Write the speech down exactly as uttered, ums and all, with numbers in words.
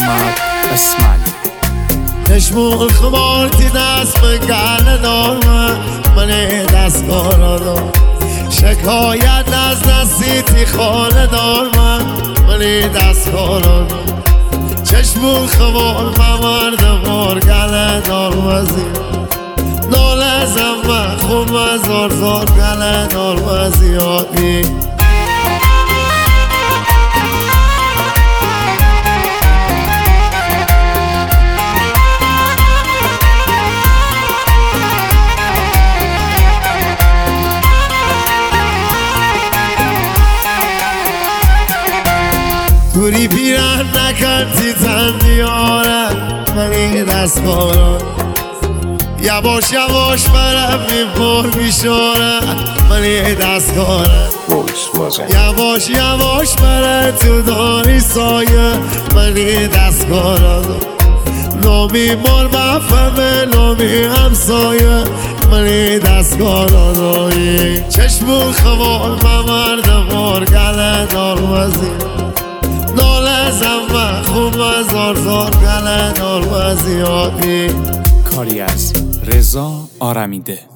محمد اسماعیلی. چشمون خمارتی دست به گل دارم من دست کارادم، شکایت از نسیتی خاله دارم من دست کارادم. چشمون خمار مرد بار گل دارمزی، ناله زمه خوب زار زار گل دارمزی آبی. دوری پیرن نکردی تن دیاره منی دست کاران، یواش یواش برم میپر میشاره منی دست کاره. یواش یواش بره تو داری سایه منی دست کاران، نامی مال مفهمه نامی همسایه منی دست کاران. چشمون خوار مرد بار گله دارمزی، ناله زمه خوب زار زار گله دارمزی آبی. کاری از رضا آرمیده.